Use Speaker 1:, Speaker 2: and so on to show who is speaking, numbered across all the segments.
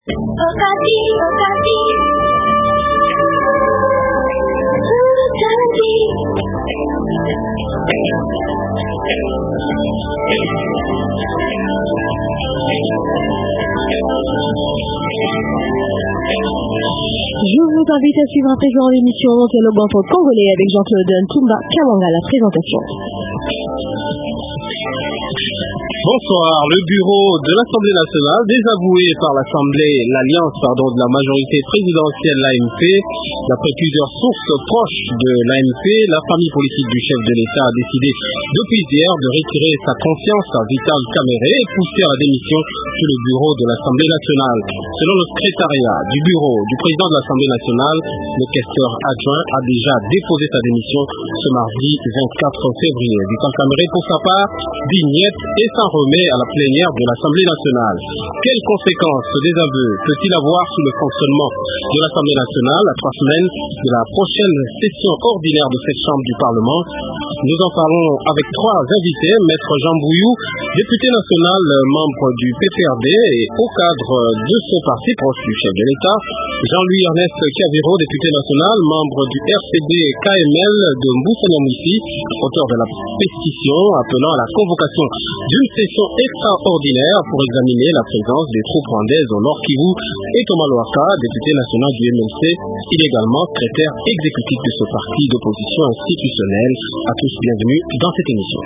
Speaker 1: Je vous invite à suivre à présent l'émission Dialogue entre Congolais avec Jean-Claude Ntumba Kawanga, la présentation.
Speaker 2: Bonsoir. Le bureau de l'Assemblée nationale, désavoué par l'Alliance de la majorité présidentielle l'AMP, d'après plusieurs sources proches de l'AMP, la famille politique du chef de l'État a décidé depuis hier de retirer sa confiance à Vital Kamerhe et pousser à la démission sur le bureau de l'Assemblée nationale. Selon le secrétariat du bureau du président de l'Assemblée nationale, le questeur adjoint a déjà déposé sa démission ce mardi 24 février. Vital Kamerhe, pour sa part, dit niet et s'en remet à la plénière de l'Assemblée nationale. Quelles conséquences ce désaveu peut-il avoir sur le fonctionnement de l'Assemblée nationale à 3 semaines de la prochaine session ordinaire de cette chambre du Parlement? Nous en parlons avec 3 invités. Maître Jean Bouillou, député national, membre du PPRD et au cadre de ce parti proche du chef de l'État. Jean-Louis Ernest Kiaviro, député national, membre du RCD KML de Mboussaniamouissi, auteur de la pétition appelant à la convocation d'une session extraordinaire pour examiner la présence des troupes rwandaises au Nord Kivu, et Thomas Loaka, député national du MLC, il est également secrétaire exécutif de ce parti d'opposition institutionnelle. À tous, bienvenue dans cette émission.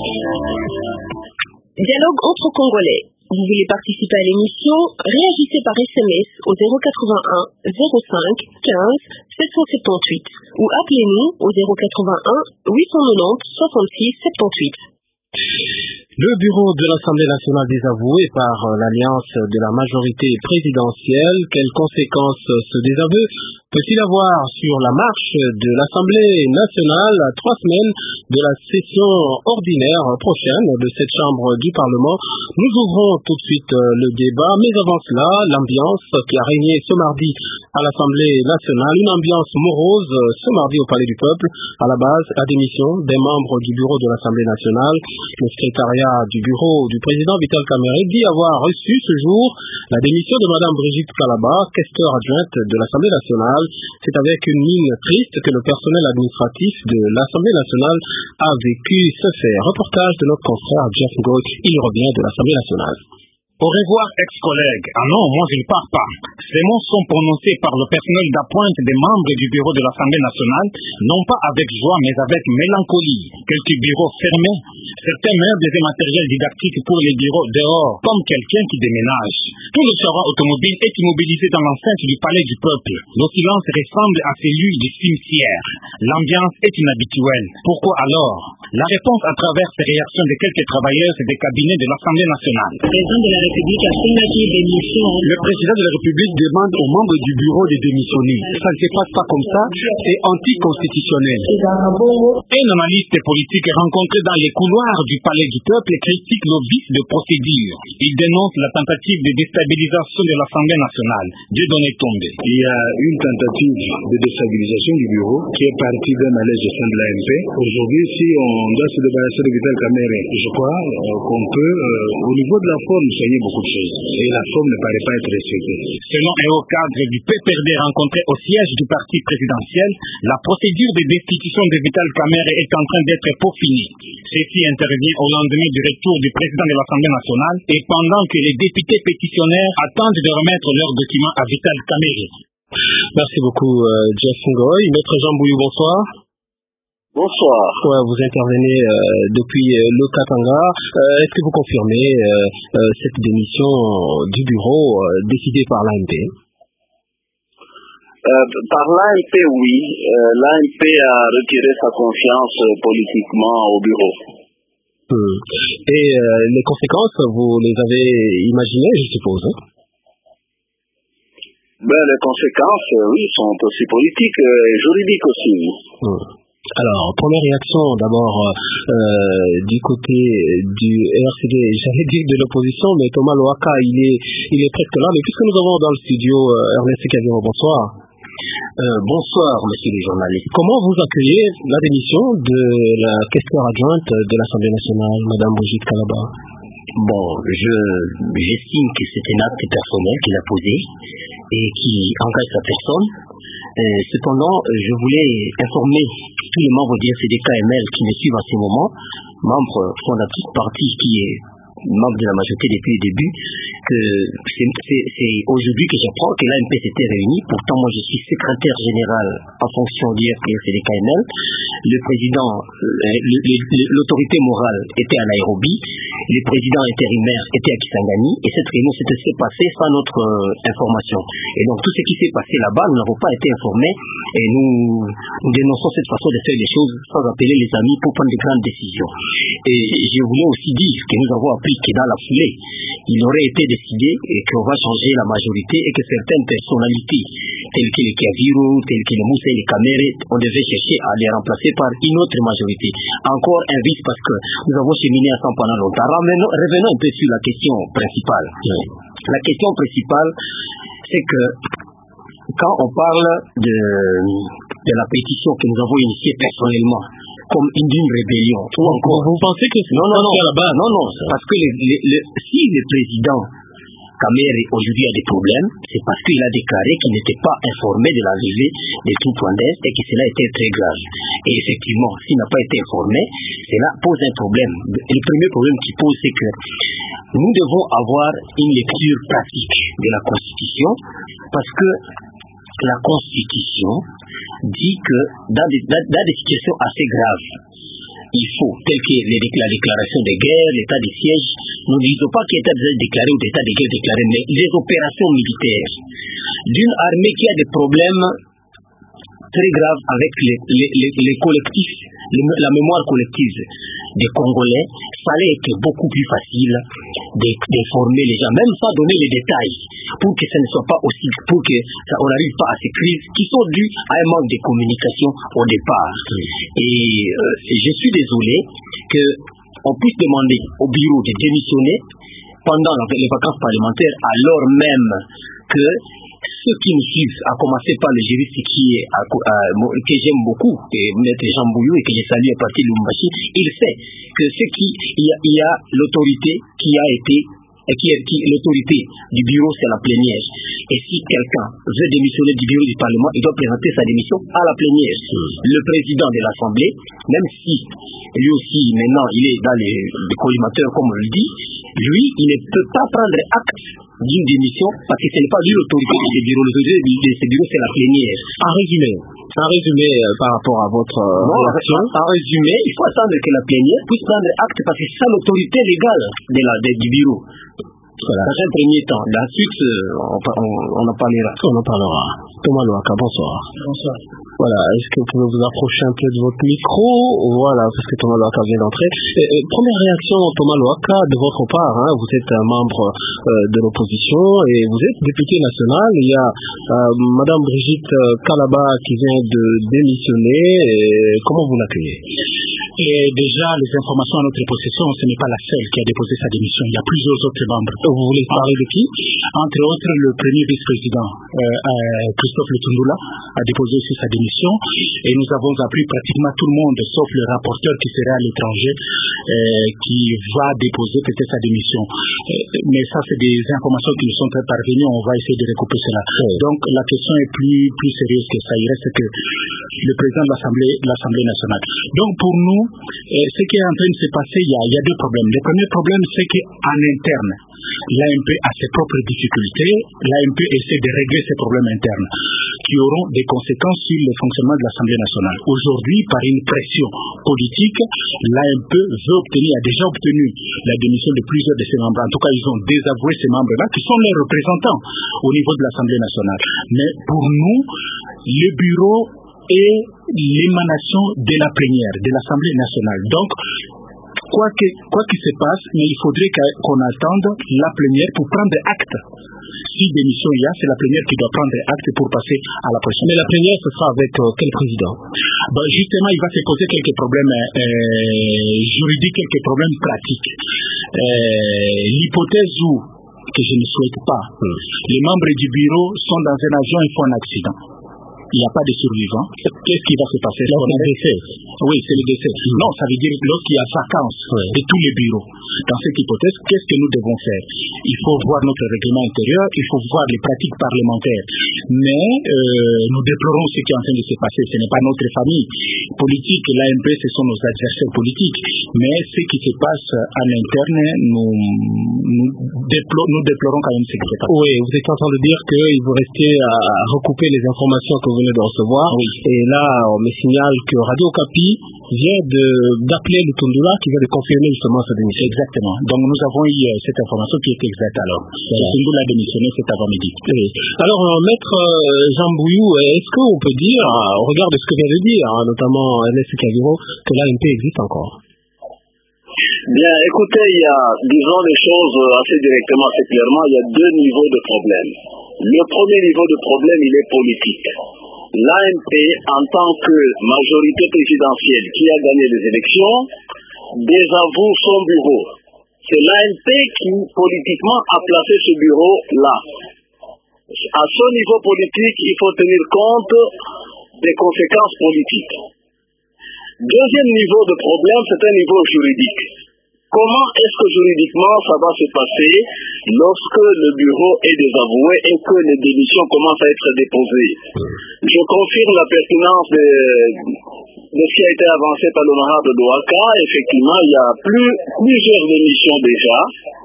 Speaker 1: Dialogue entre Congolais. Vous voulez participer à l'émission? Réagissez par SMS au 081 05 15 778 ou appelez-nous au 081 890 66 78.
Speaker 2: Le bureau de l'Assemblée nationale désavoué par l'Alliance de la majorité présidentielle, quelles conséquences ce désaveu peut-il avoir sur la marche de l'Assemblée nationale à 3 semaines de la session ordinaire prochaine de cette chambre du Parlement? Nous ouvrons tout de suite le débat, mais avant cela, l'ambiance qui a régné ce mardi à l'Assemblée nationale, une ambiance morose ce mardi au Palais du Peuple. À la base, la démission des membres du bureau de l'Assemblée nationale. Le secrétariat du bureau du président Vital Kamerhe dit avoir reçu ce jour la démission de Madame Brigitte Kalaba, questeur adjointe de l'Assemblée nationale. C'est avec une mine triste que le personnel administratif de l'Assemblée nationale a vécu ce fait. Reportage de notre confrère Jeff Ngoy, il revient de l'Assemblée nationale.
Speaker 3: Au revoir, ex-collègues. Ah non, moi je ne pars pas. Ces mots sont prononcés par le personnel d'appointe des membres du bureau de l'Assemblée nationale, non pas avec joie, mais avec mélancolie. Quelques bureaux fermés, certains meurent des matériels didactiques pour les bureaux dehors, comme quelqu'un qui déménage. Tout le char automobile est immobilisé dans l'enceinte du palais du peuple. Le silence ressemble à celui du cimetière. L'ambiance est inhabituelle. Pourquoi alors? La réponse à travers ces réactions de quelques travailleurs et des cabinets de l'Assemblée nationale.
Speaker 4: Le président de la République demande aux membres du bureau de démissionner. Ça ne se passe pas comme ça, c'est anticonstitutionnel.
Speaker 3: Un analyste politique rencontré dans les couloirs du palais du peuple critique le vice de procédure. Il dénonce la tentative de déstabilisation de l'Assemblée nationale. Dieudonné Tombé.
Speaker 5: Il y a une tentative de déstabilisation du bureau qui est partie d'un malaise au sein de l'AMP. Aujourd'hui, si on doit se débarrasser de Vital Kamerhe, je crois qu'on peut, au niveau de la forme, soigner beaucoup de choses. Et la forme ne paraît pas être respectée.
Speaker 3: Selon un haut cadre du PPRD rencontré au siège du parti présidentiel, la procédure de destitution de Vital Kamerhe est en train d'être peaufinée. Ceci intervient au lendemain du retour du président de l'Assemblée nationale et pendant que les députés pétitionnaires attendent de remettre leurs documents à Vital Kamerhe.
Speaker 2: Merci beaucoup, Jeff Ngoy. Maître Jean Bouillou, bonsoir.
Speaker 6: Bonsoir.
Speaker 2: Ouais, vous intervenez depuis le Katanga. Est-ce que vous confirmez cette démission du bureau décidée par l'AMP?
Speaker 6: Par l'AMP, oui. L'AMP a retiré sa confiance politiquement au bureau.
Speaker 2: Et les conséquences, vous les avez imaginées, je suppose, hein?
Speaker 6: Les conséquences, oui, sont aussi politiques et juridiques aussi.
Speaker 2: Alors, première réaction d'abord du côté du RCD, j'allais dire de l'opposition, mais Thomas Loaka, il est presque là. Mais puisque nous avons dans le studio Ernest Kiaviro, bonsoir.
Speaker 7: Bonsoir, monsieur les journalistes.
Speaker 2: Comment vous accueillez la démission de la questeur adjointe de l'Assemblée nationale, Madame Brigitte Kalaba?
Speaker 7: Bon, j'estime que c'est un acte personnel qu'il a posé et qui engage sa personne. Cependant, je voulais informer tous les membres du FCD-KML qui me suivent en ce moment, membres fondatrices parti qui est membre de la majorité depuis le début, que c'est aujourd'hui que j'apprends que l'AMP s'était réunie. Pourtant, moi, je suis secrétaire général en fonction du FCD-KML. Le président, l'autorité morale était à Nairobi, le président intérimaire était à Kisangani, et cette réunion s'est passée sans notre information. Et donc, tout ce qui s'est passé là-bas, nous n'avons pas été informés, et nous dénonçons cette façon de faire les choses sans appeler les amis pour prendre de grandes décisions. Et je voulais aussi dire que nous avons appris que dans la foulée, il aurait été décidé qu'on va changer la majorité et que certaines personnalités, telles que les Kiaviro, telles que les Moussa et les Kamere, on devait chercher à les remplacer par une autre majorité. Encore un vice parce que nous avons cheminé ensemble pendant longtemps. Revenons un peu sur la question principale. La question principale, c'est que quand on parle de la pétition que nous avons initiée personnellement, comme d'une rébellion, ou encore...
Speaker 2: Vous pensez que c'est
Speaker 7: non, parce que si le président Kamere aujourd'hui a des problèmes, c'est parce qu'il a déclaré qu'il n'était pas informé de l'arrivée des troupes rwandaises et que cela était très grave. Et effectivement, s'il n'a pas été informé, cela pose un problème. Et le premier problème qu'il pose, c'est que nous devons avoir une lecture pratique de la Constitution, parce que la Constitution dit que dans des situations assez graves, il faut, tel que la déclaration de guerre, l'état de siège, nous ne disons pas qu'il y a d'état déclaré ou d'état de guerre déclaré, mais les opérations militaires d'une armée qui a des problèmes très graves avec les collectifs, la mémoire collective des Congolais, fallait être beaucoup plus facile d'informer les gens, même sans donner les détails, pour que ça ne soit pas aussi, pour que on n'arrive pas à ces crises qui sont dues à un manque de communication au départ. Et je suis désolé qu'on puisse demander au bureau de démissionner pendant les vacances parlementaires, alors même que ceux qui nous suivent, à commencer par le juriste que j'aime beaucoup, Maître Jean Bouillou, et que j'ai salué à partir de Lumbashi, il sait que il y a l'autorité qui a été, l'autorité du bureau, c'est la plénière. Et si quelqu'un veut démissionner du bureau du Parlement, il doit présenter sa démission à la plénière. Le président de l'Assemblée, même si lui aussi, maintenant, il est dans les collimateurs, comme on le dit, lui, il ne peut pas prendre acte d'une démission parce que ce n'est pas lui l'autorité de ce bureau. L'autorité de ce bureau, c'est la plénière.
Speaker 2: En résumé, par rapport à votre réaction.
Speaker 7: En résumé, il faut attendre que la plénière puisse prendre acte parce que c'est ça l'autorité légale du bureau. Voilà. Dans un premier temps. Ensuite, on en parlera.
Speaker 2: Thomas Louaka, bonsoir.
Speaker 8: Bonsoir.
Speaker 2: Voilà, est-ce que vous pouvez vous approcher un peu de votre micro? Voilà, parce que Thomas Louaka vient d'entrer. Première réaction, Thomas Louaka, de votre part, vous êtes un membre de l'opposition et vous êtes député national. Il y a Madame Brigitte Kalaba qui vient de démissionner. Comment vous l'accueillez?
Speaker 8: Et déjà, les informations à notre possession, ce n'est pas la seule qui a déposé sa démission. Il y a plusieurs autres membres.
Speaker 2: Vous voulez parler de qui?
Speaker 8: Entre autres, le premier vice-président, Christophe Lutundula, a déposé aussi sa démission. Et nous avons appris pratiquement tout le monde, sauf le rapporteur qui serait à l'étranger, qui va déposer peut-être sa démission. Mais ça, c'est des informations qui nous sont très parvenues. On va essayer de recouper cela. Donc, la question est plus sérieuse que ça. Il reste que le président de l'Assemblée nationale. Donc, pour nous, ce qui est en train de se passer, il y a deux problèmes. Le premier problème, c'est qu'en interne, l'AMP a ses propres difficultés. L'AMP essaie de régler ses problèmes internes qui auront des conséquences sur le fonctionnement de l'Assemblée nationale. Aujourd'hui, par une pression politique, l'AMP a déjà obtenu la démission de plusieurs de ses membres. En tout cas, ils ont désavoué ces membres-là, qui sont leurs représentants au niveau de l'Assemblée nationale. Mais pour nous, le bureau est l'émanation de la plénière, de l'Assemblée nationale. Donc, quoi qu'il se passe, mais il faudrait qu'on attende la plénière pour prendre acte. Si démission il y a, c'est la plénière qui doit prendre acte pour passer à la prochaine.
Speaker 2: Mais la plénière, ce sera avec quel président?
Speaker 8: Justement, il va se poser quelques problèmes juridiques, quelques problèmes pratiques. L'hypothèse où, que je ne souhaite pas, les membres du bureau sont dans un avion et font un accident. il n'y a pas de survivants, qu'est-ce qui va se passer?
Speaker 2: C'est le décès.
Speaker 8: Oui, c'est le décès. Non, ça veut dire lorsqu'il y a vacance de tous les bureaux. Dans cette hypothèse, qu'est-ce que nous devons faire? Il faut voir notre règlement intérieur, il faut voir les pratiques parlementaires. Mais nous déplorons ce qui est en train de se passer. Ce n'est pas notre famille politique. L'AMP, ce sont nos adversaires politiques. Mais ce qui se passe en interne, nous déplorons quand même ce qui se passe.
Speaker 2: Oui, vous êtes en train de dire qu'il vous restez à recouper les informations que vous venez de recevoir.
Speaker 8: Oui.
Speaker 2: Et là, on me signale que Radio Okapi vient d'appeler le Tundula qui vient de confirmer justement sa démission.
Speaker 8: Exactement. Donc nous avons eu cette information qui est exacte alors. Le Tundula a démissionné cet avant-midi.
Speaker 2: Oui. Alors, maître Jean Bouyou, est-ce qu'on peut dire, au regard de ce que vient de dire, notamment Ernest Kagiro, que l'AMP existe encore?
Speaker 6: Bien, écoutez, il y a, disons les choses assez directement, assez clairement, il y a deux niveaux de problème. Le premier niveau de problème, il est politique. L'AMP, en tant que majorité présidentielle qui a gagné les élections, désavoue son bureau. C'est l'AMP qui, politiquement, a placé ce bureau-là. À ce niveau politique, il faut tenir compte des conséquences politiques. Deuxième niveau de problème, c'est un niveau juridique. Comment est-ce que juridiquement ça va se passer lorsque le bureau est désavoué et que les démissions commencent à être déposées? Je confirme la pertinence de ce qui a été avancé par l'honorable Douaka. Effectivement, il y a plusieurs démissions déjà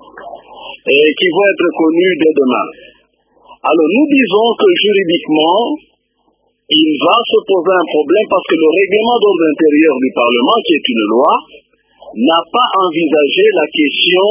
Speaker 6: qui vont être connues dès demain. Alors nous disons que juridiquement, il va se poser un problème parce que le règlement d'ordre intérieur du Parlement, qui est une loi, n'a pas envisagé la question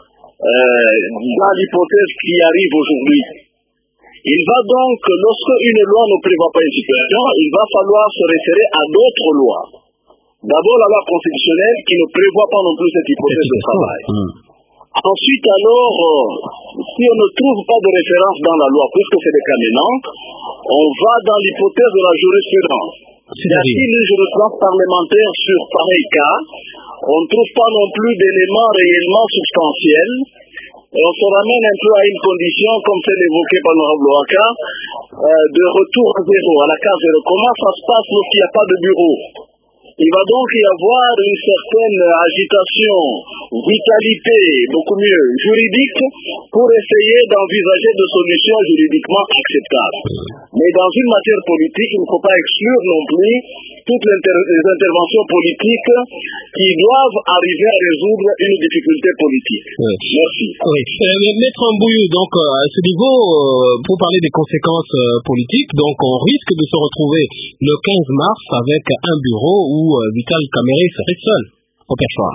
Speaker 6: dans l'hypothèse qui arrive aujourd'hui. Il va donc, lorsque une loi ne prévoit pas une situation, il va falloir se référer à d'autres lois. D'abord la loi constitutionnelle qui ne prévoit pas non plus cette hypothèse de travail. Ensuite alors, si on ne trouve pas de référence dans la loi, puisque c'est des cas maintenant, on va dans l'hypothèse de la jurisprudence. Y a-t-il une jurisprudence parlementaire sur pareil cas? On ne trouve pas non plus d'éléments réellement substantiels. Et on se ramène un peu à une condition, comme celle évoquée par l'honorable Ouaka, de retour à zéro, à la case zéro. Comment ça se passe lorsqu'il n'y a pas de bureau? Il va donc y avoir une certaine agitation, vitalité, beaucoup mieux juridique, pour essayer d'envisager des solutions juridiquement acceptables. Mais dans une matière politique, il ne faut pas exclure non plus toutes les interventions politiques qui doivent arriver à résoudre une difficulté politique.
Speaker 2: Oui.
Speaker 6: Merci.
Speaker 2: Oui. Maître Mbouyou, donc à ce niveau, pour parler des conséquences politiques, donc on risque de se retrouver le 15 mars avec un bureau où Vital Kamerhe serait seul au perchoir.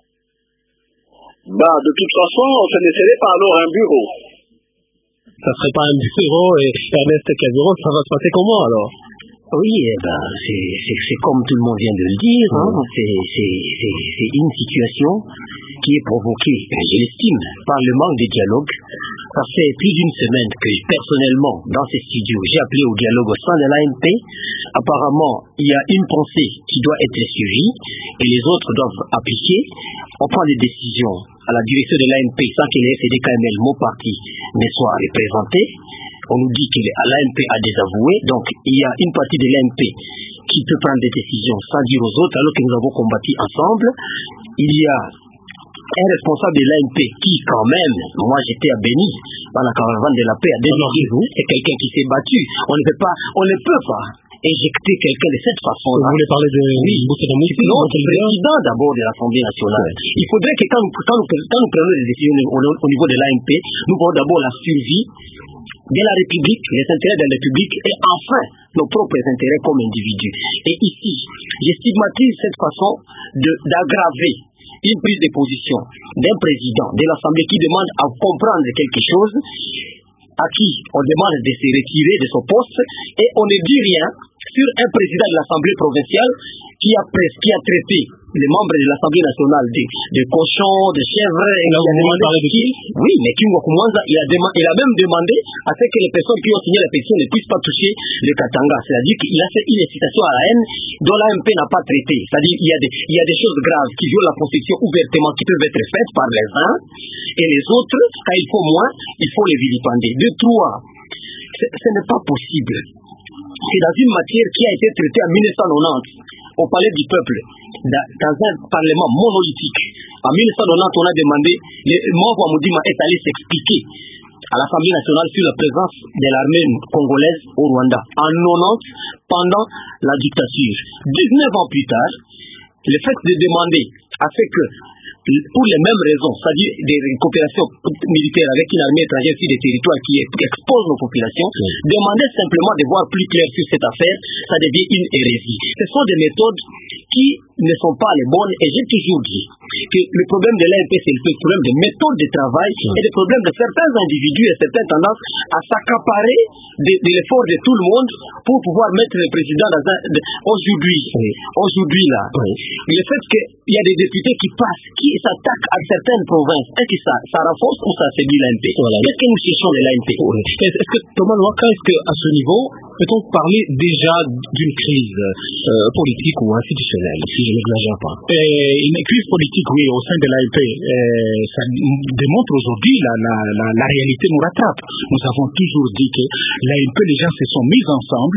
Speaker 6: De toute façon, ce ne serait pas alors un bureau.
Speaker 2: Ça serait pas un bureau et Ernest Kagiro, ça va se passer comment alors?
Speaker 7: Oui, c'est comme tout le monde vient de le dire, c'est une situation qui est provoquée, je l'estime, par le manque de dialogue. Ça fait plus d'une semaine que personnellement, dans ces studios, j'ai appelé au dialogue au sein de l'AMP. Apparemment, il y a une pensée qui doit être suivie et les autres doivent appliquer. On prend des décisions à la direction de l'AMP sans que les FDKML, mon parti, ne soient représentés. On nous dit que l'AMP a désavoué, donc il y a une partie de l'AMP qui peut prendre des décisions sans dire aux autres, alors que nous avons combattu ensemble. Il y a un responsable de l'AMP qui, quand même, moi j'étais à Béni, dans la caravane de la paix, à Desmorgez-vous, c'est quelqu'un qui s'est battu. On ne peut pas éjecter quelqu'un de cette façon-là.
Speaker 2: Vous voulez parler de
Speaker 7: notre président d'abord de l'Assemblée nationale. Il faudrait que quand nous prenons des décisions au niveau de l'AMP, nous voyons d'abord la survie de la République, les intérêts de la République et enfin nos propres intérêts comme individus. Et ici, je stigmatise cette façon d'aggraver une prise de position d'un président de l'Assemblée qui demande à comprendre quelque chose, à qui on demande de se retirer de son poste et on ne dit rien sur un président de l'Assemblée provinciale qui a traité les membres de l'Assemblée nationale de cochons, de chèvres. Oui, mais Kingo Koumanza, il a même demandé à ce que les personnes qui ont signé la pétition ne puissent pas toucher le Katanga. C'est-à-dire qu'il a fait une incitation à la haine dont l'AMP n'a pas traité. C'est-à-dire qu'il y a des choses graves qui violent la Constitution ouvertement, qui peuvent être faites par les uns, et les autres, quand il faut moins, il faut les vilipender. Ce n'est pas possible c'est dans une matière qui a été traitée en 1990 au Palais du Peuple, dans un parlement monolithique. En 1990, on a demandé, Mova Moudima est allé s'expliquer à l'Assemblée nationale sur la présence de l'armée congolaise au Rwanda. En 90, pendant la dictature. 19 ans plus tard, le fait de demander à ce que, pour les mêmes raisons, c'est-à-dire des coopérations militaires avec une armée étrangère sur des territoires qui exposent nos populations, demander simplement de voir plus clair sur cette affaire, ça devient une hérésie. Ce sont des méthodes qui ne sont pas les bonnes, et j'ai toujours dit que le problème de l'AMP, c'est le problème des méthodes de travail et le problème de certains individus et certaines tendances à s'accaparer de l'effort de tout le monde pour pouvoir mettre le président dans un... Aujourd'hui là, le fait qu'il y a des députés qui passent, qui s'attaquent à certaines provinces, est-ce que ça renforce ou ça affaiblit l'AMP? Qu'est-ce que nous cherchons de l'AMP?
Speaker 2: Est-ce que, Thomas Lwaka, est-ce qu'à ce niveau, peut-on parler déjà d'une crise politique ou institutionnelle, si je n'exagère pas?
Speaker 8: Une crise politique, oui, au sein de l'AMP. Ça démontre aujourd'hui la réalité nous rattrape. Nous avons toujours dit que l'AMP, les gens se sont mis ensemble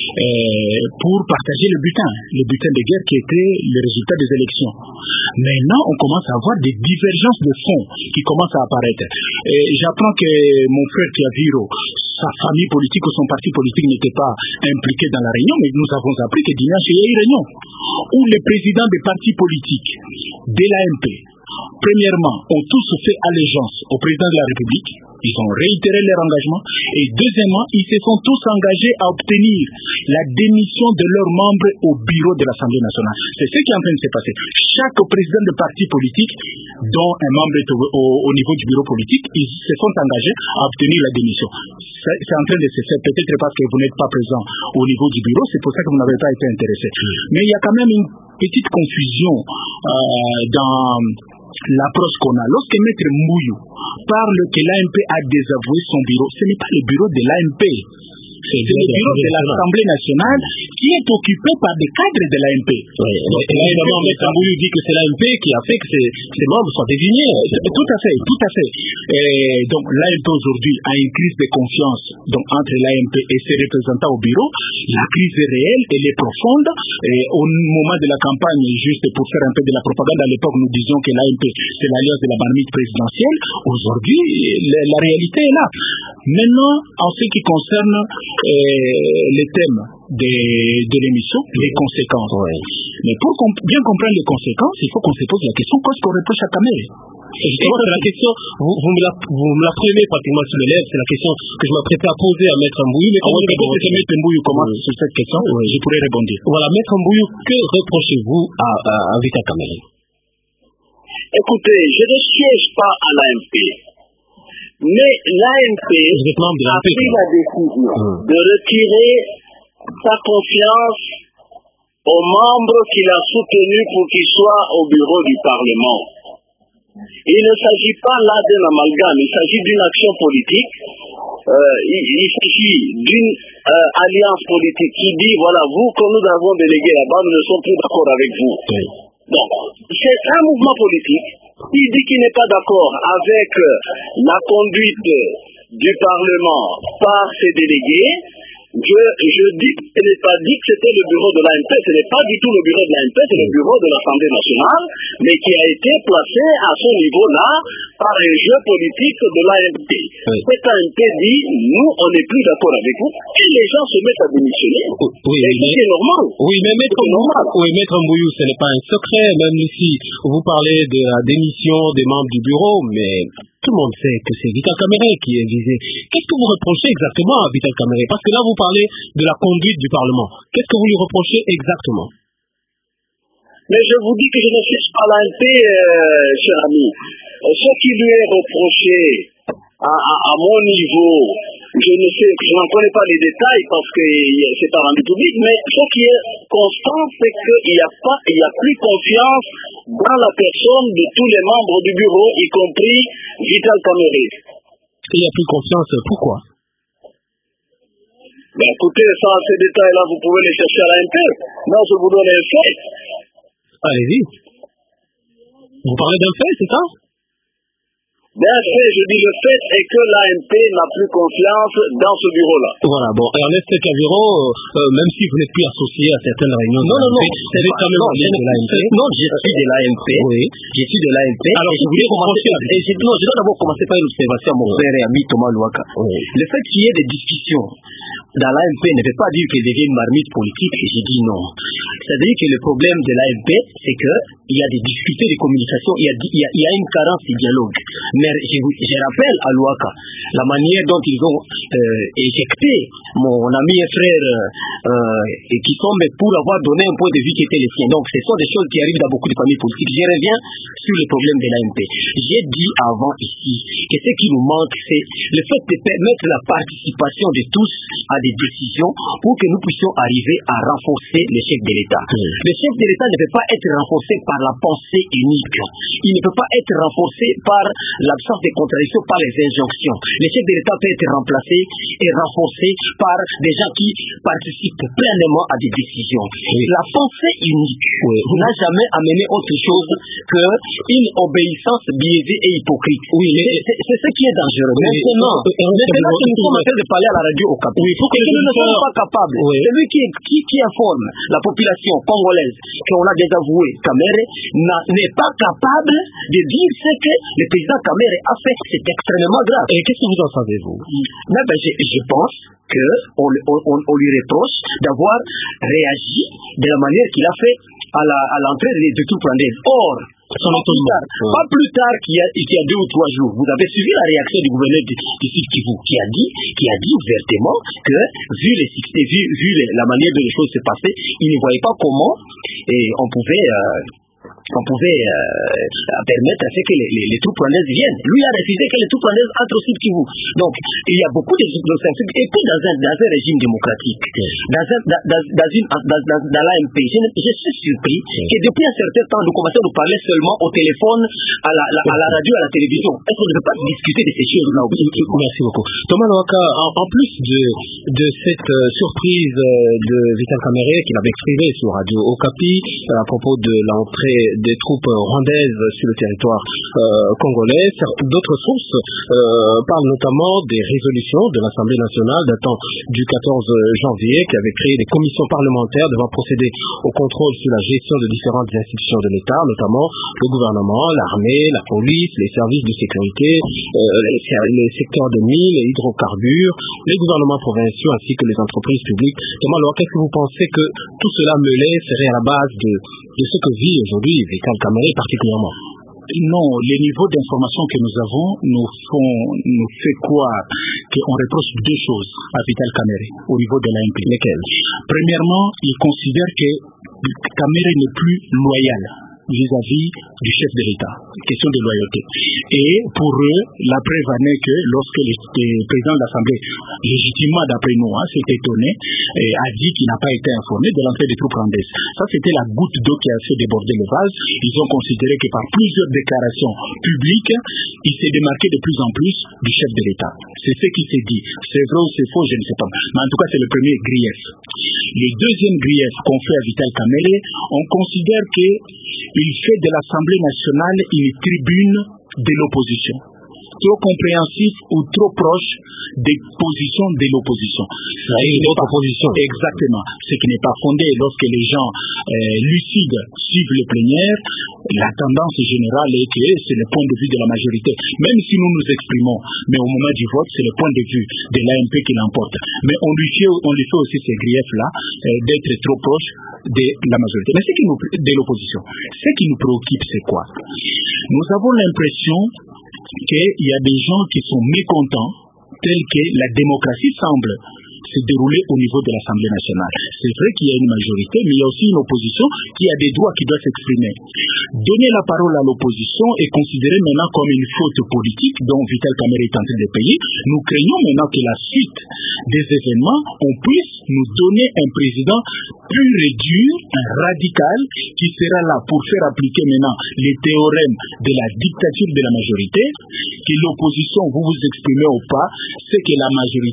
Speaker 8: pour partager le butin de guerre qui était le résultat des élections. Maintenant, on commence à avoir des divergences de fond qui commencent à apparaître. J'apprends que mon frère Kiaviro, sa famille politique ou son parti politique n'était pas impliqué dans la réunion, mais nous avons appris que dimanche, il y a eu une réunion où les présidents des partis politiques de l'AMP, premièrement, ont tous fait allégeance au président de la République. Ils ont réitéré leur engagement. Et deuxièmement, ils se sont tous engagés à obtenir la démission de leurs membres au bureau de l'Assemblée nationale. C'est ce qui est en train de se passer. Chaque président de parti politique, dont un membre est au niveau du bureau politique, ils se sont engagés à obtenir la démission. C'est en train de se faire, peut-être parce que vous n'êtes pas présent au niveau du bureau, c'est pour ça que vous n'avez pas été intéressé. Mais il y a quand même une petite confusion dans l'approche qu'on a. Lorsque Maître Mbouyou parle que l'AMP a désavoué son bureau, ce n'est pas le bureau de l'AMP. C'est le bureau de l'Assemblée nationale qui est occupé par des cadres de l'AMP.
Speaker 2: Évidemment, M. Mbouyou dit que c'est l'AMP qui a fait que ces membres soient désignés.
Speaker 8: Tout à fait. Donc l'AMP aujourd'hui a une crise de confiance entre l'AMP et ses représentants au bureau. La crise est réelle, elle est profonde. Et au moment de la campagne, juste pour faire un peu de la propagande, à l'époque nous disions que l'AMP c'est l'alliance de la marmite présidentielle. Aujourd'hui, la réalité est là. Maintenant, en ce qui concerne les thèmes de l'émission, les conséquences. Mais pour bien comprendre les conséquences, il faut qu'on se pose la question qu'est-ce qu'on reproche à Kamere?
Speaker 2: Justement, c'est la question, vous me la prenez pratiquement sur les lèvres, c'est la question que je m'apprêtais à poser à Maître Mbouyou. Mais
Speaker 8: quand Maître Mbouyou commence sur cette question, je pourrais répondre.
Speaker 2: Voilà, Maître Mbouyou, que reprochez-vous à Vital Kamerhe?
Speaker 6: Écoutez, je ne siège pas à l'AMP. Mais l'AMP a pris la décision de retirer sa confiance aux membres qu'il a soutenus pour qu'ils soient au bureau du Parlement. Il ne s'agit pas là d'un amalgame, il s'agit d'une action politique. Il s'agit d'une alliance politique qui dit, voilà, vous que nous avons délégué là-bas, nous ne sommes plus d'accord avec vous. Donc, c'est un mouvement politique. Il dit qu'il n'est pas d'accord avec la conduite du Parlement par ses délégués. Je dis, ce n'est pas dit que c'était le bureau de l'AMP, ce n'est pas du tout le bureau de l'AMP, c'est le bureau de l'Assemblée nationale, mais qui a été placé à ce niveau-là par un jeu politique de l'AMP. Cet AMP dit, nous, on n'est plus d'accord avec vous, et les gens se mettent à démissionner. C'est normal.
Speaker 2: Oui, mais Maître Mbouyou, ce n'est pas un secret, même si vous parlez de la démission des membres du bureau, mais tout le monde sait que c'est Vital Kamerhe qui est visé. Qu'est-ce que vous reprochez exactement à Vital Kamerhe? Parce que là, vous parlez de la conduite du Parlement. Qu'est-ce que vous lui reprochez exactement?
Speaker 6: Mais je vous dis que je ne suis pas l'AMP, cher ami. Ce qui lui est reproché à mon niveau, je n'en connais pas les détails parce que c'est pas rendu public, mais ce qui est constant, c'est qu'il n'y a plus confiance dans la personne de tous les membres du bureau, y compris Vital Kamerhe.
Speaker 2: Il n'y a plus confiance, pourquoi?
Speaker 6: Ben écoutez, ces détails-là, vous pouvez les chercher à l'AMP. Moi, je vous donne un fait.
Speaker 2: Allez-y. Vous parlez d'un fait, c'est ça?
Speaker 6: Je dis le fait est que l'AMP n'a plus confiance dans ce bureau-là.
Speaker 2: Voilà, bon, Ernest Caviro, même si vous n'êtes plus associé à certaines réunions de l'AMP, vous êtes quand même membre de l'AMP.
Speaker 7: Non, je suis de l'AMP. Oui. Je suis de l'AMP.
Speaker 2: Alors, je voulais commencer
Speaker 7: je dois d'abord commencer par une observation à mon frère et ami Thomas Louaka. Oui. Le fait qu'il y ait des discussions dans l'AMP ne veut pas dire qu'il devient une marmite politique, et j'ai dit non. C'est-à-dire que le problème de l'AMP, c'est qu'il y a des difficultés de communication, il y a une carence de dialogue. Mais je rappelle à Louaka la manière dont ils ont éjecté mon ami et frère et qui tombe pour avoir donné un point de vue qui était le sien. Donc ce sont des choses qui arrivent dans beaucoup de familles politiques. Je reviens sur le problème de l'AMP. J'ai dit avant ici que ce qui nous manque, c'est le fait de permettre la participation de tous à des décisions pour que nous puissions arriver à renforcer le chef de l'État. Le chef de l'État ne peut pas être renforcé par la pensée unique. Il ne peut pas être renforcé par l'absence de contradiction, par les injonctions. Le chef de l'État peut être remplacé et renforcé par des gens qui participent pleinement à des décisions. La pensée unique n'a jamais amené autre chose qu'une obéissance biaisée et hypocrite. Oui, mais c'est ce qui est dangereux. Maintenant, nous sommes en train de parler à la radio au Cap. Oui, pour que nous ne sommes pas capables. Celui qui informe la population congolaise qu'on a désavoué Kamere n'est pas capable de dire ce que le président Kamere a fait. C'est extrêmement grave.
Speaker 2: Et qu'est-ce que vous en savez, vous?
Speaker 7: Je pense qu'on lui reproche d'avoir réagi de la manière qu'il a fait à l'entrée de tout Rwandaise. Or, pas plus tard qu'il y a 2 ou 3 jours, vous avez suivi la réaction du gouverneur du Sud Kivu qui a dit ouvertement que vu la manière dont les choses se passaient, il ne voyait pas comment on pouvait permettre à ce que les troupes rwandaises viennent. Lui a refusé que les troupes rwandaises entrent au Sud Kivu. Donc, il y a beaucoup de sensibles. Et puis, dans un régime démocratique, dans l'AMP, je suis surpris que depuis un certain temps, nous commençons à nous parler seulement au téléphone, à la radio, à la télévision. Est-ce qu'on ne peut pas discuter de ces choses-là?
Speaker 2: Merci beaucoup. Thomas Louaka, en plus de cette surprise de Vital Kamerhe qu'il avait exprimée sur Radio Okapi à propos de l'entrée des troupes rwandaises sur le territoire congolais, d'autres sources parlent notamment des résolutions de l'Assemblée nationale datant du 14 janvier qui avait créé des commissions parlementaires devant procéder au contrôle sur la gestion de différentes institutions de l'État, notamment le gouvernement, l'armée, la police, les services de sécurité, les secteurs de mines et hydrocarbures, les gouvernements provinciaux ainsi que les entreprises publiques. Thomas Louaka, qu'est-ce que vous pensez que tout cela mêlé serait à la base de ce que vit aujourd'hui Vital Kamerhe particulièrement?
Speaker 8: Non, les niveaux d'information que nous avons nous fait croire qu'on reproche 2 choses à Vital Kamerhe au niveau de l'AMP.
Speaker 2: Lesquelles?
Speaker 8: Premièrement, il considère que Kamerhe n'est plus loyal vis-à-vis du chef de l'État. Question de loyauté. Et pour eux, la preuve en est que lorsque le président de l'Assemblée, légitimement d'après nous, s'est étonné, a dit qu'il n'a pas été informé de l'entrée des troupes rwandaises. Ça, c'était la goutte d'eau qui a fait déborder le vase. Ils ont considéré que par plusieurs déclarations publiques, il s'est démarqué de plus en plus du chef de l'État. C'est ce qui s'est dit. C'est vrai ou c'est faux, je ne sais pas. Mais en tout cas, c'est le premier grief. Le deuxième grief qu'on fait à Vital Kamerhe, on considère qu'il fait de l'Assemblée nationale une tribune de l'opposition. Trop compréhensif ou trop proche des positions de l'opposition.
Speaker 2: D'autres positions.
Speaker 8: Exactement. Ce qui n'est pas fondé. Lorsque les gens lucides suivent les plénières, la tendance générale est que c'est le point de vue de la majorité. Même si nous nous exprimons, mais au moment du vote, c'est le point de vue de l'AMP qui l'emporte. Mais on lui fait aussi ces griefs-là d'être trop proche de la majorité. Mais de l'opposition. Ce qui nous préoccupe, c'est quoi? Nous avons l'impression qu'il y a des gens qui sont mécontents, tels que la démocratie semble se dérouler au niveau de l'Assemblée nationale. C'est vrai qu'il y a une majorité, mais il y a aussi une opposition qui a des droits qui doivent s'exprimer. Donner la parole à l'opposition est considéré maintenant comme une faute politique dont Vital Kamerhe est en train de payer. Nous craignons maintenant que la suite des événements, on puisse nous donner un président pur et dur, un radical, qui sera là pour faire appliquer maintenant les théorèmes de la dictature de la majorité, que l'opposition, vous vous exprimez ou pas, c'est que la majorité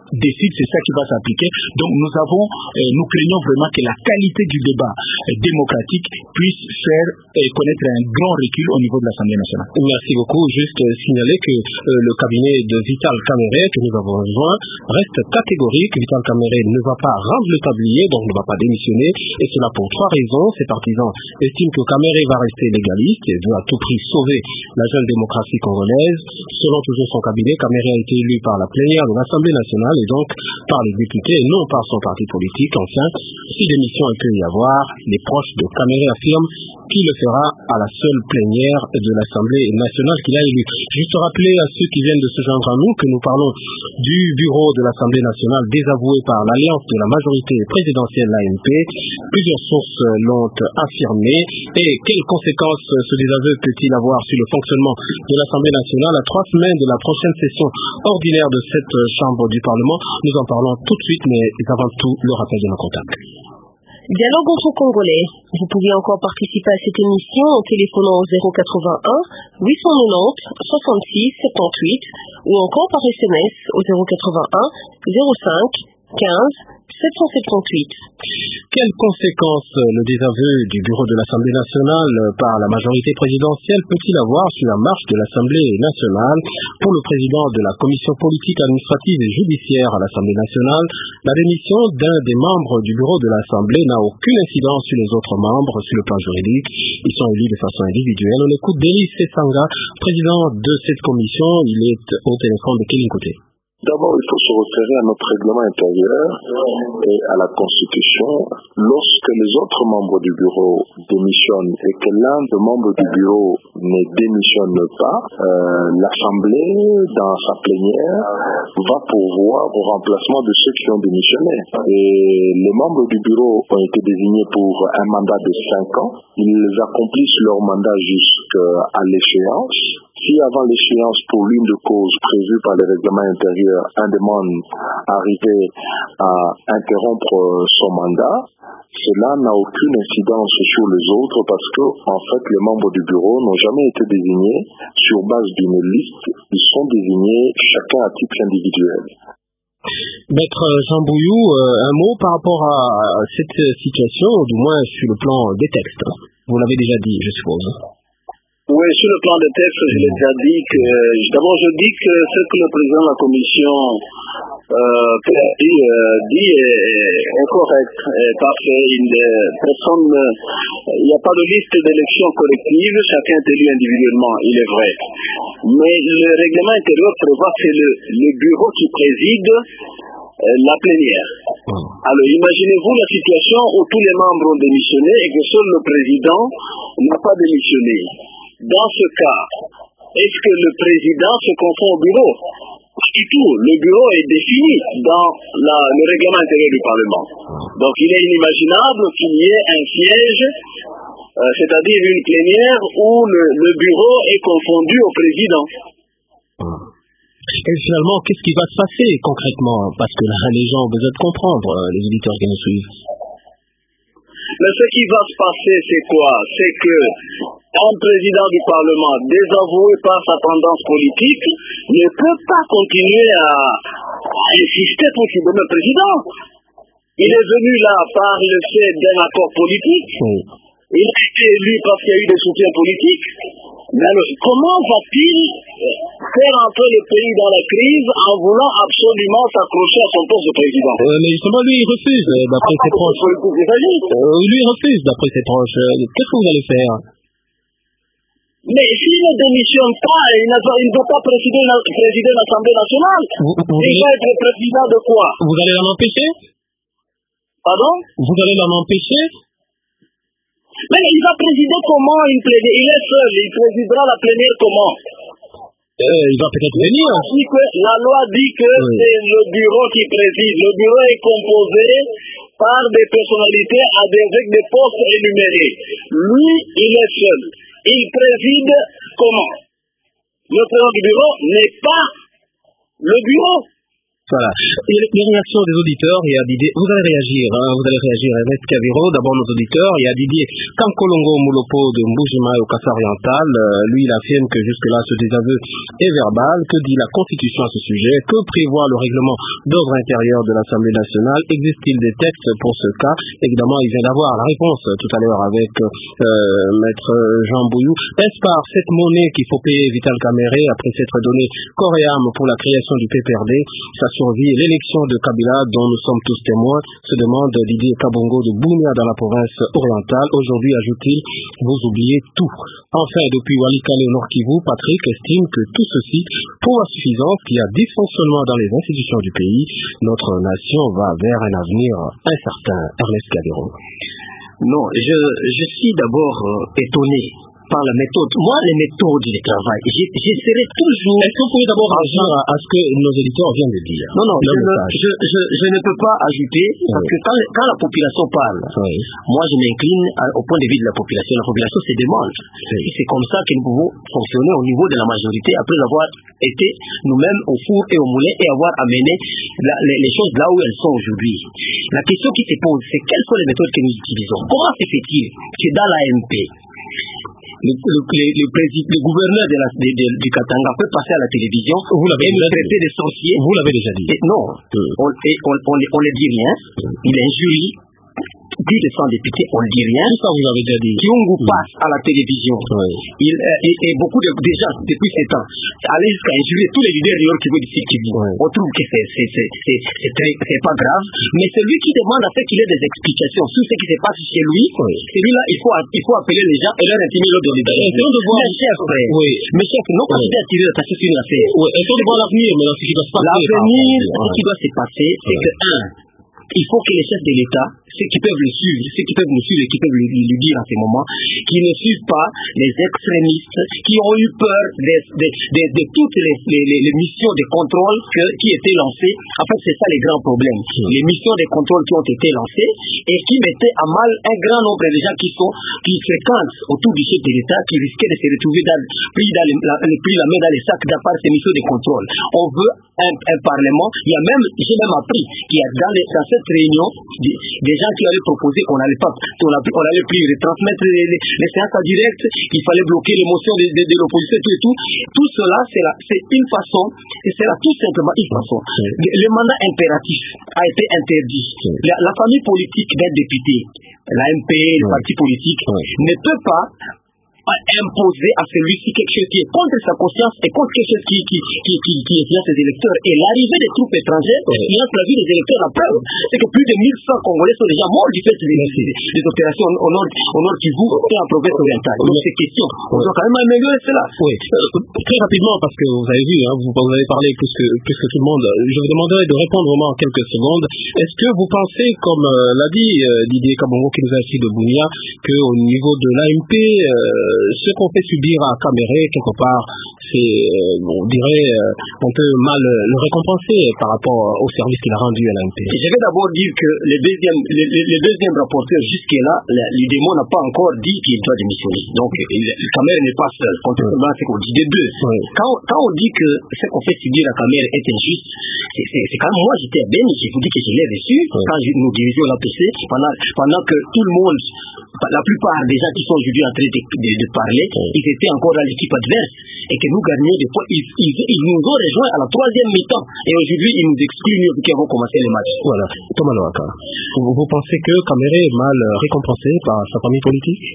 Speaker 8: décide, c'est ça qui va s'appliquer. Donc nous craignons vraiment que la qualité du débat démocratique puisse faire connaître un grand recul au niveau de l'Assemblée nationale.
Speaker 2: Merci beaucoup. Juste signaler que le cabinet de Vital Kamerhe que nous avons rejoint reste catégorique. Vital Kamerhe ne va pas rendre le tablier, donc ne va pas démissionner, et cela pour 3 raisons. Ses partisans estiment que Kamerhe va rester légaliste et veut à tout prix sauver la jeune démocratie congolaise. Selon toujours son cabinet, Kamerhe a été élu par la plénière de l'Assemblée nationale et donc par les députés et non par son parti politique. Enfin, si démission il peut y avoir, les proches de Kamerhe affirment qu'il le fera à la seule plénière de l'Assemblée nationale qu'il a élue. Juste rappeler à ceux qui viennent de se joindre à nous que nous parlons du bureau de l'Assemblée nationale désavoué par l'alliance de la majorité présidentielle l'AMP. Plusieurs sources l'ont affirmé. Et quelles conséquences ce désaveu peut-il avoir sur le fonctionnement de l'Assemblée nationale à 3 semaines de la prochaine session ordinaire de cette chambre du Parlement? Nous en parlons tout de suite, mais avant tout, le rappel de nos contacts.
Speaker 1: Dialogue entre Congolais. Vous pouvez encore participer à cette émission en téléphonant au 081 890 66 78 ou encore par SMS au 081 05 15 778.
Speaker 2: Quelles conséquences le désaveu du bureau de l'Assemblée nationale par la majorité présidentielle peut-il avoir sur la marche de l'Assemblée nationale? Pour le président de la commission politique, administrative et judiciaire à l'Assemblée nationale, la démission d'un des membres du bureau de l'Assemblée n'a aucune incidence sur les autres membres sur le plan juridique. Ils sont élus de façon individuelle. On écoute Denis Sessanga, président de cette commission. Il est au téléphone de quel côté?
Speaker 6: D'abord, il faut se référer à notre règlement intérieur et à la Constitution. Lorsque les autres membres du bureau démissionnent et que l'un des membres du bureau ne démissionne pas, l'Assemblée, dans sa plénière, va pourvoir au remplacement de ceux qui ont démissionné. Et les membres du bureau ont été désignés pour un mandat de 5 ans. Ils accomplissent leur mandat jusqu'à l'échéance. Si avant l'échéance, pour l'une des causes prévues par le règlement intérieur, un des membres arrivait à interrompre son mandat, cela n'a aucune incidence sur les autres parce que, en fait, les membres du bureau n'ont jamais été désignés sur base d'une liste. Ils sont désignés chacun à titre individuel.
Speaker 2: Maître Jean Bouillou, un mot par rapport à cette situation, du moins sur le plan des textes. Vous l'avez déjà dit, je suppose.
Speaker 6: Oui, sur le plan des textes, je l'ai déjà dit que, d'abord je dis que ce que le président de la commission dit est correct, parce qu'il n'y a pas de liste d'élection collective, chacun est élu individuellement, il est vrai. Mais le règlement intérieur prévoit que c'est le bureau qui préside la plénière. Alors imaginez-vous la situation où tous les membres ont démissionné et que seul le président n'a pas démissionné. Dans ce cas, est-ce que le président se confond au bureau? Pas du tout. Le bureau est défini dans le règlement intérieur du Parlement. Donc il est inimaginable qu'il y ait un siège, c'est-à-dire une plénière où le bureau est confondu au président.
Speaker 2: Et finalement, qu'est-ce qui va se passer concrètement? Parce que là, les gens ont besoin de comprendre, les auditeurs qui nous suivent.
Speaker 6: Mais ce qui va se passer, c'est quoi? C'est que un président du Parlement, désavoué par sa tendance politique, ne peut pas continuer à insister pour qu'il devienne président. Il est venu là par le fait d'un accord politique. Il a été élu parce qu'il y a eu des soutiens politiques. Mais alors, comment va-t-il faire entrer le pays dans la crise en voulant absolument s'accrocher à son poste de président?
Speaker 2: Mais justement, lui, il refuse, d'après ses proches. Lui, il refuse, d'après ses proches. Qu'est-ce que vous allez faire?
Speaker 6: Mais s'il ne démissionne pas, il ne va pas présider l'Assemblée nationale. Il va être président de quoi?
Speaker 2: Vous allez l'en empêcher?
Speaker 6: Pardon?
Speaker 2: Vous allez l'en empêcher?
Speaker 6: Mais il va présider comment une plénière? Il est seul, il présidera la plénière comment?
Speaker 2: Il va peut-être venir.
Speaker 6: La loi dit que c'est le bureau qui préside. Le bureau est composé par des personnalités avec des postes énumérés. Lui, il est seul. Il préside comment? Le président du bureau n'est pas le bureau.
Speaker 2: Voilà. Et les réactions des auditeurs, il y a Didier. Vous allez réagir, Ernest Cavero, d'abord nos auditeurs. Il y a Didier Kankolongo Moulopo de Mboujima au Kassa Oriental. Lui, il affirme que jusque-là, ce désaveu est verbal. Que dit la Constitution à ce sujet? Que prévoit le règlement d'ordre intérieur de l'Assemblée nationale? Existe-t-il des textes pour ce cas? Évidemment, il vient d'avoir la réponse tout à l'heure avec Maître Jean Bouillou. Est-ce par cette monnaie qu'il faut payer Vital Kamerhe après s'être donné corps et âme pour la création du PPRD, sa survie et l'élection de Kabila dont nous sommes tous témoins, se demande Didier Kabongo de Bounia dans la province orientale. Aujourd'hui, ajoute-t-il, vous oubliez tout. Enfin, depuis Walikale au Nord Kivu, Patrick estime que tout ceci prouve à suffisance qu'il y a dysfonctionnement dans les institutions du pays. Notre nation va vers un avenir incertain. Ernest Cavero.
Speaker 7: Non, je suis d'abord étonné par la méthode. Moi, les méthodes de travail, j'essaierai toujours...
Speaker 2: Est-ce que vous pouvez d'abord réagir à ce que nos auditeurs viennent de dire?
Speaker 7: Non, je ne peux pas ajouter, parce que quand la population parle, moi je m'incline au point de vue de la population. La population se demande. Et c'est comme ça que nous pouvons fonctionner au niveau de la majorité, après avoir été nous-mêmes au four et au moulin et avoir amené les choses là où elles sont aujourd'hui. La question qui se pose, c'est quelles sont les méthodes que nous utilisons? Comment se fait-il que dans l'AMP, le gouverneur du Katanga peut passer à la télévision et nous traiter de sorciers?
Speaker 2: Vous l'avez déjà dit.
Speaker 7: Non, on ne dit rien. Il injurie plus de 100 députés, on ne dit rien.
Speaker 2: Ça, vous l'avez déjà dit.
Speaker 7: Kyungu passe à la télévision. Et beaucoup de gens, depuis 7 ans, allaient jusqu'à injurer tous les leaders qui veulent d'ici qui vivent. On trouve que c'est pas grave. Mais celui qui demande à ce qu'il ait des explications sur ce qui se passe chez lui, celui-là, il faut appeler les gens et leur intimer l'ordre de l'idée. Mes chefs, non pas attirer l'attention sur une affaire.
Speaker 2: Essayons de voir l'avenir, mais dans ce qui va se passer.
Speaker 7: L'avenir, ce qui doit se passer, c'est que, il faut que les chefs de l'État, ceux qui peuvent le suivre, ceux qui peuvent nous suivre et qui peuvent lui dire en ce moment, qu'ils ne suivent pas les extrémistes qui ont eu peur de toutes les missions de contrôle qui étaient lancées. En fait, c'est ça les grands problèmes. Les missions de contrôle qui ont été lancées et qui mettaient à mal un grand nombre de gens qui fréquentent autour du chef de l'État, qui risquaient de se retrouver pris la main dans les sacs d'appart ces missions de contrôle. On veut un parlement. J'ai même appris qu'il y a dans cette réunion des gens qui allaient proposer qu'on allait plus retransmettre les séances en direct, qu'il fallait bloquer les motions de l'opposition, tout cela c'est une façon, et c'est là tout simplement une façon. Le mandat impératif a été interdit. La famille politique d'un député, l'AMP, le parti politique, ne peut pas imposer à celui-ci quelque chose qui est contre sa conscience et contre quelque chose qui influence les électeurs. Et l'arrivée des troupes étrangères influence la vie des électeurs. La preuve, c'est que plus de 1100 Congolais sont déjà morts du fait des opérations au nord Kivu et en province orientale. Donc ces questions, on doit quand même améliorer cela.
Speaker 2: Oui. Très rapidement, parce que vous avez vu, vous avez parlé plus que tout le monde. Je vous demanderai de répondre vraiment en quelques secondes. Est-ce que vous pensez, comme l'a dit Didier Kabongo qui nous a ici de Bounia, qu'au niveau de l'AMP, ce qu'on fait subir à Kamerhe, quelque part, c'est, on dirait, on peut mal le récompenser par rapport au service qu'il a rendu à l'AMP.
Speaker 7: Je vais d'abord dire que le deuxième rapporteur, jusque-là, l'UDEMO n'a pas encore dit qu'il doit démissionner. Donc, Kamerhe n'est pas seul, contrairement à ce qu'on dit des deux. Quand on dit que ce qu'on fait subir à Kamerhe est injuste, c'est quand moi j'étais à Beni, je vous dis que je l'ai reçu quand nous dirigeons l'APC, pendant que tout le monde, la plupart des gens qui sont aujourd'hui en train de parler, ils étaient encore dans l'équipe adverse et que nous gagnions des fois, ils nous ont rejoints à la 3e mi-temps et aujourd'hui ils nous excluent nous qui avons commencé le match.
Speaker 2: Voilà. Thomas Loaka, vous pensez que Kamerhe est mal récompensé par sa famille politique?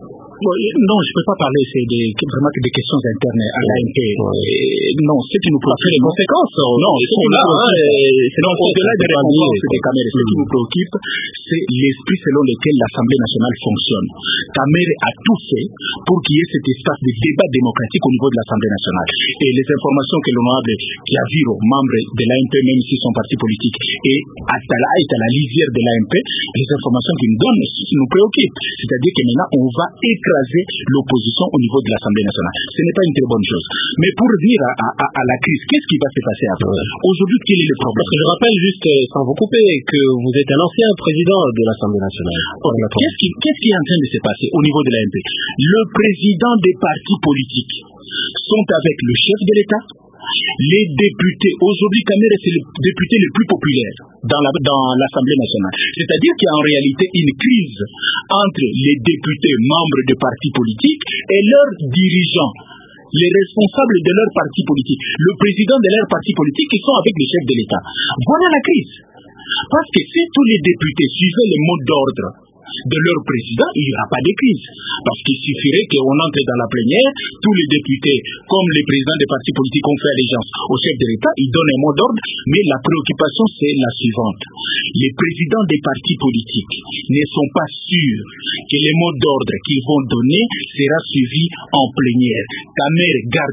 Speaker 8: Non, je ne peux pas parler, c'est vraiment que des questions internes à l'AMP. Non, ce qui nous préoccupe...
Speaker 2: Les conséquences,
Speaker 8: non, ils sont là, c'est au-delà des récompenses des Kamerhe. Ce qui nous préoccupe, c'est l'esprit selon lequel l'Assemblée nationale fonctionne. Kamerhe a tout fait pour qu'il y ait cet espace de débat démocratique au niveau de l'Assemblée nationale. Et les informations que l'honorable Kiaviro, membre de l'AMP, même si son parti politique est à la lisière de l'AMP, les informations qu'il nous donne nous préoccupent. C'est-à-dire que maintenant, on va écraser l'opposition au niveau de l'Assemblée nationale. Ce n'est pas une très bonne chose. Mais pour revenir à la crise, qu'est-ce qui va se passer après? Aujourd'hui, quel est le problème?
Speaker 2: Parce que je rappelle juste, sans vous couper, que vous êtes un ancien président de l'Assemblée nationale.
Speaker 8: Qu'est-ce qui est en train de se passer au niveau de l'AMP? Le président des partis politiques sont avec le chef de l'État, Les députés, aujourd'hui, Kamere, c'est le député le plus populaire dans l'Assemblée nationale. C'est-à-dire qu'il y a en réalité une crise entre les députés membres de partis politiques et leurs dirigeants, les responsables de leur parti politique, le président de leur parti politique qui sont avec le chef de l'État. Voilà la crise. Parce que si tous les députés suivaient les mots d'ordre de leur président, il n'y aura pas de crise. Parce qu'il suffirait qu'on entre dans la plénière, tous les députés, comme les présidents des partis politiques ont fait allégeance au chef de l'État, ils donnent un mot d'ordre, mais la préoccupation c'est la suivante. Les présidents des partis politiques ne sont pas sûrs que les mots d'ordre qu'ils vont donner sera suivi en plénière. Kamere garde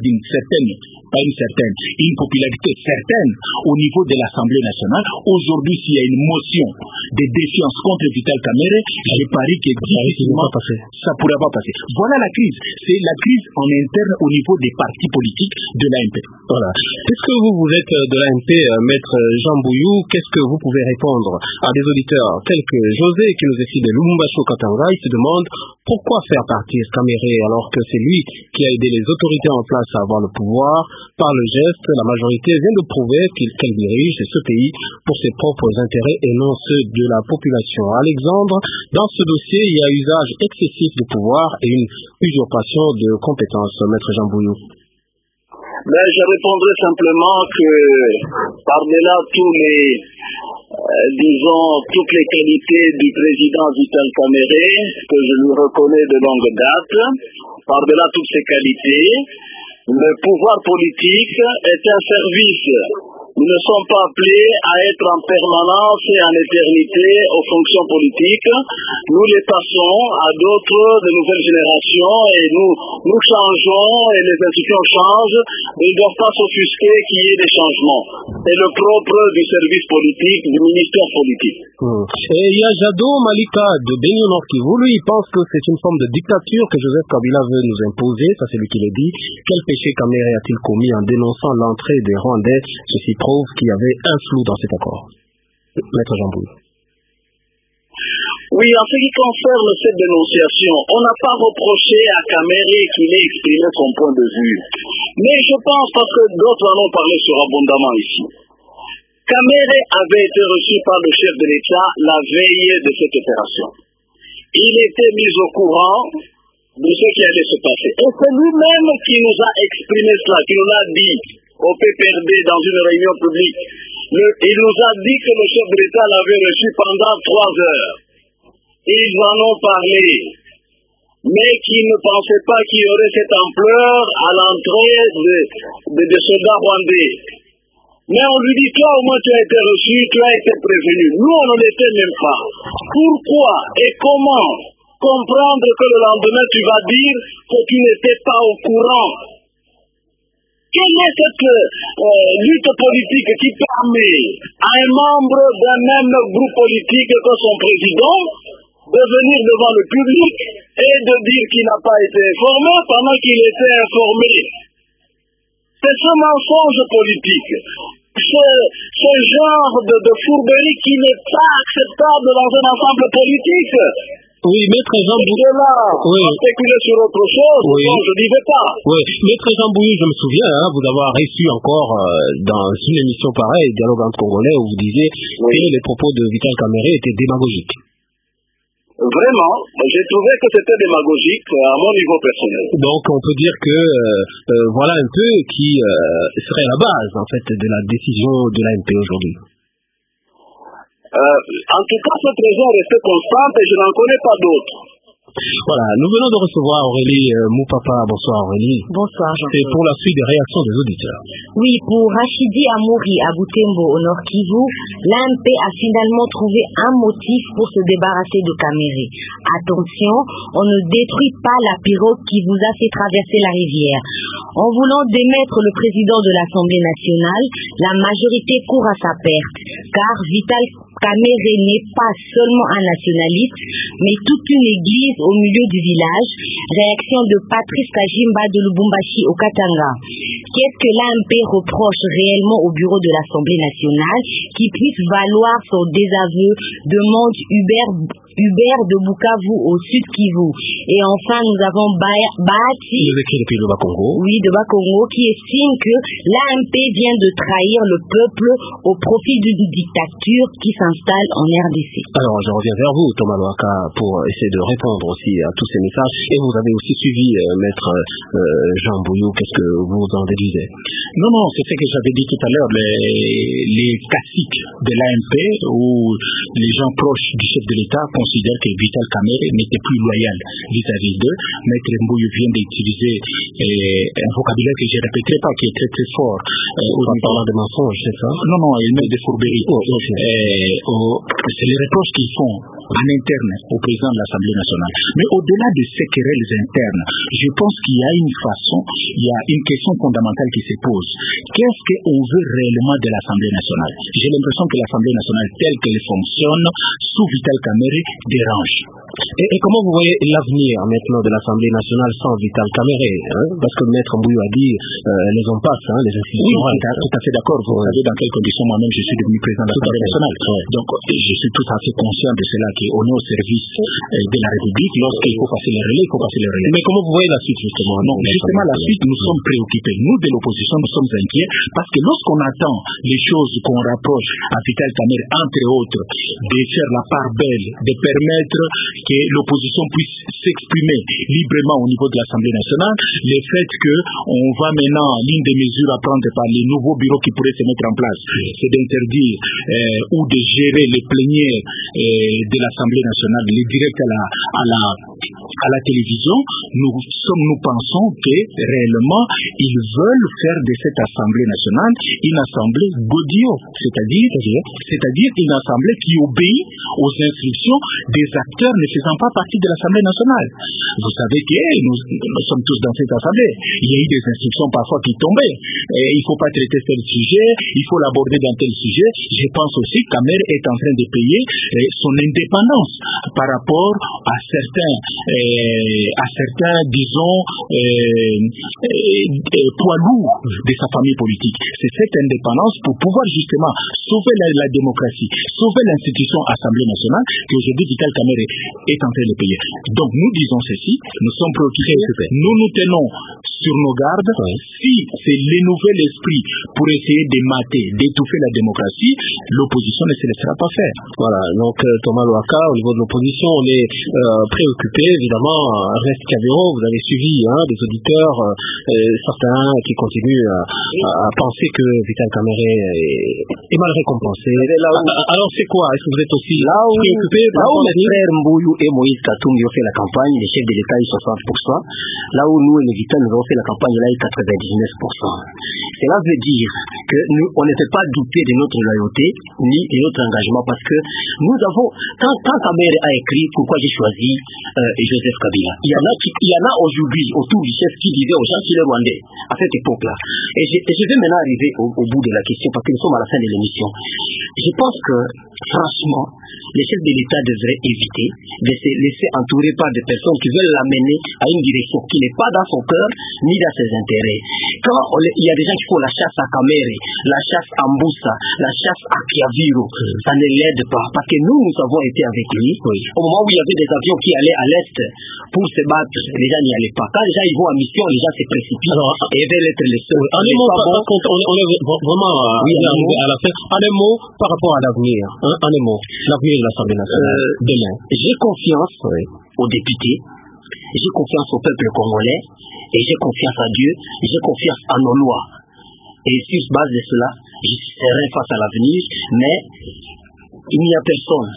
Speaker 8: une popularité certaine au niveau de l'Assemblée nationale. Aujourd'hui, s'il y a une motion de défiance contre Vital Kamere, je parie que difficilement ça ne pourra pas passer. Voilà la crise. C'est la crise en interne au niveau des partis politiques de l'AMP.
Speaker 2: Voilà. Puisque vous êtes de l'AMP, Maître Jean Bouyou, qu'est-ce que vous pouvez répondre à des auditeurs tels que José qui nous écrit de Lumumbashi Katanga? Il se demande pourquoi faire partir Kamere alors que c'est lui qui a aidé les autorités en place à avoir le pouvoir. Par le geste, la majorité vient de prouver qu'elle dirige ce pays pour ses propres intérêts et non ceux de la population. Alexandre, dans ce dossier, il y a usage excessif de pouvoir et une usurpation de compétences. Maître Jean Bouyou.
Speaker 6: Je répondrai simplement que par-delà tous les, toutes les qualités du président Vital Kamere, que je lui reconnais de longue date, par-delà toutes ces qualités, le pouvoir politique est un service. Nous ne sommes pas appelés à être en permanence et en éternité aux fonctions politiques. Nous les passons à d'autres, de nouvelles générations, et nous changeons et les institutions changent. Ils ne doivent pas s'offusquer qu'il y ait des changements. C'est le propre du service politique, du ministère politique.
Speaker 2: Et il y a Jado Malika de Benio Nord Kivu, lui, il pense que c'est une forme de dictature que Joseph Kabila veut nous imposer. Ça, c'est lui qui l'a dit. Quel péché Kamere a-t-il commis en dénonçant l'entrée des Rwandais? Ceci prouve qu'il y avait un flou dans cet accord. Maître Jean Bouyou.
Speaker 6: Oui, en ce qui concerne cette dénonciation, on n'a pas reproché à Kamere qu'il ait exprimé son point de vue. Mais je pense, parce que d'autres en ont parlé sur abondamment ici, Kamere avait été reçu par le chef de l'État la veille de cette opération. Il était mis au courant de ce qui allait se passer. Et c'est lui-même qui nous a exprimé cela, qui nous l'a dit au PPRD dans une réunion publique. Il nous a dit que le chef de l'État l'avait reçu pendant 3 heures. Ils en ont parlé, mais qui ne pensaient pas qu'il y aurait cette ampleur à l'entrée des soldats rwandais. Mais on lui dit, toi au moins tu as été reçu, tu as été prévenu. Nous on n'en était même pas. Pourquoi et comment comprendre que le lendemain tu vas dire que tu n'étais pas au courant? Quelle est cette lutte politique qui permet à un membre d'un même groupe politique que son président de venir devant le public et de dire qu'il n'a pas été informé pendant qu'il était informé? C'est ce mensonge politique, ce genre de fourberie qui n'est pas acceptable dans un ensemble politique.
Speaker 2: Oui, Maître Jean Bouyou.
Speaker 6: Oui. Spéculer sur autre chose, oui. Non, je n'y vais pas.
Speaker 2: Oui, Maître Jean Bouyou, je me souviens, vous avoir reçu encore dans une émission pareille, Dialogue entre Congolais, où vous disiez que les propos de Vital Kamere étaient démagogiques.
Speaker 6: Vraiment, j'ai trouvé que c'était démagogique à mon niveau personnel.
Speaker 2: Donc on peut dire que voilà un peu qui serait la base en fait de la décision de l'AMP aujourd'hui.
Speaker 6: En tout cas, cette raison est restée constante et je n'en connais pas d'autres.
Speaker 2: Voilà, nous venons de recevoir Aurélie Moupapa. Bonsoir Aurélie.
Speaker 9: Bonsoir Jean.
Speaker 2: C'est pour la suite des réactions des auditeurs.
Speaker 9: Oui, pour Rachidi Amouri à Butembo au Nord Kivu, l'AMP a finalement trouvé un motif pour se débarrasser de Kamere. Attention, on ne détruit pas la pirogue qui vous a fait traverser la rivière. En voulant démettre le président de l'Assemblée nationale, la majorité court à sa perte, car Vital Kamere n'est pas seulement un nationaliste, mais toute une église au milieu du village. Réaction de Patrice Kajimba de Lubumbashi au Katanga. qu'est-ce que l'AMP reproche réellement au bureau de l'Assemblée nationale, qui puisse valoir son désaveu, demande Hubert de Bukavu au Sud Kivu. Et enfin, nous avons Bahati, de Bakongo, qui estime que l'AMP vient de trahir le peuple au profit d'une dictature qui s'installe en RDC.
Speaker 2: Alors, je reviens vers vous, Thomas Loaka, pour essayer de répondre aussi à tous ces messages. Et vous avez aussi suivi Maître Jean Bouillou. Qu'est-ce que vous en déduisez?
Speaker 8: Non, c'est ce que j'avais dit tout à l'heure, les classiques de l'AMP, où les gens proches du chef de l'État considèrent que Vital Kamerhe n'était plus loyal vis-à-vis d'eux. Maître Mbouillou vient d'utiliser un vocabulaire que je ne répéterai pas, qui est très très fort.
Speaker 2: En parlant de mensonges, c'est ça?
Speaker 8: Non, il met des fourberies. C'est les reproches qu'ils font en interne au président de l'Assemblée nationale. Mais au-delà de ces querelles internes, je pense qu'il y a une façon, il y a une question fondamentale qui se pose. Qu'est-ce qu'on veut réellement de l'Assemblée nationale? J'ai l'impression que l'Assemblée nationale, telle qu'elle fonctionne, sous Vital Kamerhe, dérange.
Speaker 2: Et comment vous voyez l'avenir maintenant de l'Assemblée nationale sans Vital Kamerhe, Parce que Maître Mbouillou a dit, les hommes passent, les institutions.
Speaker 8: Oui, tout à fait d'accord. Vous savez dans quelles conditions moi-même je suis devenu président de l'Assemblée nationale. Donc, je suis tout à fait conscient de cela, qu'on est au service de la République. Lorsqu'il faut passer les relais, il faut passer les relais.
Speaker 2: Mais comment vous voyez la suite, justement?
Speaker 8: Non, justement, la suite, nous sommes préoccupés. Nous, de l'opposition, nous sommes inquiets, parce que lorsqu'on attend les choses qu'on rapproche à Vital Kamerhe, entre autres, de faire la part belle, de permettre que l'opposition puisse s'exprimer librement au niveau de l'Assemblée nationale, le fait qu'on va maintenant, l'une des mesures à prendre par les nouveaux bureaux qui pourraient se mettre en place, c'est d'interdire ou de gérer les plénières de l'Assemblée nationale, les directs à la télévision. Nous pensons que réellement ils veulent faire de cette Assemblée nationale une assemblée godillot, c'est-à-dire une assemblée qui obéit aux instructions des acteurs ne faisant pas partie de l'Assemblée nationale. Vous savez que nous sommes tous dans cette assemblée. Il y a eu des instructions parfois qui tombaient. Il ne faut pas traiter tel sujet, il faut l'aborder dans tel sujet. Je pense aussi que Kamerhe est en train de payer son indépendance par rapport à certains disons, poids lourds de sa famille politique. C'est cette indépendance pour pouvoir justement sauver la démocratie, sauver l'institution Assemblée nationale, qu'aujourd'hui Vital Kamerhe est en train de payer. Donc nous disons ceci, nous sommes préoccupés, nous tenons sur nos gardes. Si c'est le nouvel esprit pour essayer de mater, d'étouffer la démocratie, l'opposition ne se laissera pas faire.
Speaker 2: Voilà, donc Thomas Loaka, au niveau de l'opposition, on est préoccupé, évidemment. Reste Cavero, vous avez suivi des auditeurs, certains qui continuent à penser que Vital Kamerhe est mal récompensé. Alors c'est quoi? Est-ce que vous êtes aussi préoccupé?
Speaker 7: Là où les frères Mbouillou et Moïse Katumbi ont fait la campagne, les chefs de l'État ils 60%. Là où nous et les Vital nous avons fait la campagne, là il 99%. Cela veut dire que nous, on ne peut pas douter de notre loyauté ni de notre engagement, parce que nous avons, quand Kamerhe a écrit pourquoi j'ai choisi Joseph Kabila, il y en a aujourd'hui autour du chef qui disait aux gens qu'il est rwandais à cette époque-là. Et je vais maintenant arriver au bout de la question, parce que nous sommes à la fin de l'émission. Je pense que, franchement, les chefs de l'État devraient éviter de se laisser entourer par des personnes qui veulent l'amener à une direction qui n'est pas dans son cœur ni dans ses intérêts. Quand il y a des gens qui font la chasse à Kamerhe, la chasse à Mboussa, la chasse à Kiaviro, ça ne l'aide pas, parce que nous avons été avec lui. Au moment où il y avait des avions qui allaient à l'est pour se battre, les gens n'y allaient pas. Quand les gens ils vont en mission, les gens se précipitent et veulent être les seuls.
Speaker 2: En un mot, on est vraiment à la fin. En un mot, par rapport à l'avenir, en un mot, l'avenir de l'Assemblée nationale demain.
Speaker 7: J'ai confiance aux députés, j'ai confiance au peuple congolais, et j'ai confiance à Dieu, j'ai confiance à nos lois. Et sur base de cela, je serai face à l'avenir, mais il n'y a personne.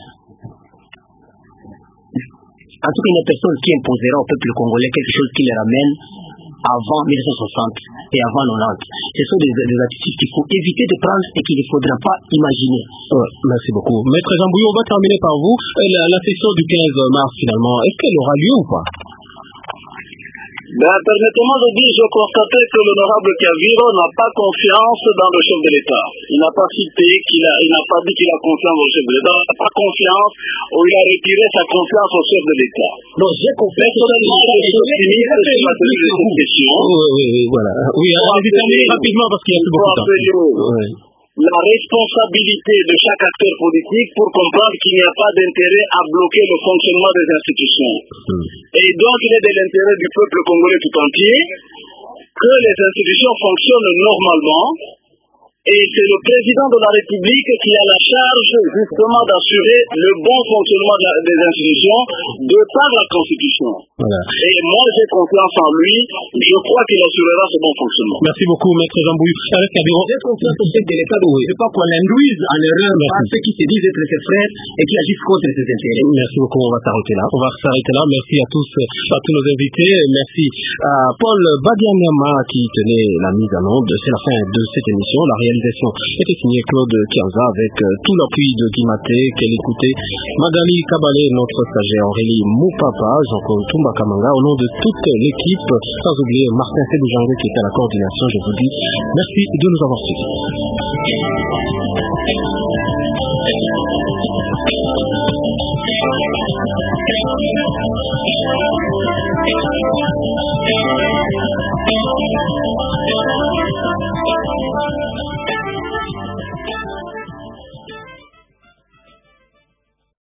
Speaker 7: En tout cas, il n'y a personne qui imposera au peuple congolais quelque chose qui les ramène avant 1960 et avant 90. Ce sont des attitudes qu'il faut éviter de prendre et qu'il ne faudra pas imaginer.
Speaker 2: Merci beaucoup. Maître Jean Bouillou, on va terminer par vous. La session du 15 mars, finalement, est-ce qu'elle aura lieu ou pas?
Speaker 6: Permettez-moi de dire, je constatais que l'honorable Kaviro n'a pas confiance dans le chef de l'État. Il n'a pas cité il n'a pas dit qu'il a confiance au chef de l'État. Il n'a pas confiance, ou il a retiré sa confiance au chef de l'État.
Speaker 7: Non, j'ai confiance.
Speaker 6: Personnellement, je suis optimiste sur la tenue de cette question.
Speaker 2: Oui, voilà. Oui, allez terminer rapidement parce qu'il y a plus beaucoup de temps.
Speaker 6: La responsabilité de chaque acteur politique pour comprendre qu'il n'y a pas d'intérêt à bloquer le fonctionnement des institutions. Et donc, il est de l'intérêt du peuple congolais tout entier que les institutions fonctionnent normalement. Et c'est le président de la République qui a la charge justement d'assurer le bon fonctionnement des institutions de par la Constitution.
Speaker 2: Voilà.
Speaker 6: Et moi j'ai confiance en lui, je crois qu'il assurera ce bon fonctionnement.
Speaker 2: Merci beaucoup, Maître Jean-Bouilly.
Speaker 7: J'ai confiance au chef de l'État, je ne veux pas qu'on l'induise en erreur par ceux qui se disent être ses frères et qui agissent contre ses intérêts.
Speaker 2: Merci beaucoup, on va s'arrêter là. Merci à tous nos invités. Merci à Paul Badianyama qui tenait la mise en onde. C'est la fin de cette émission. La réalisation était signée Claude Kianza avec tout l'appui de Guimaté, qu'elle écoutait, Magali Kabalé, notre stagiaire Aurélie Moupapa, Jean-Claude Toumba Kamanga, au nom de toute l'équipe, sans oublier Martin Seboujangue qui était à la coordination. Je vous dis merci de nous avoir suivis.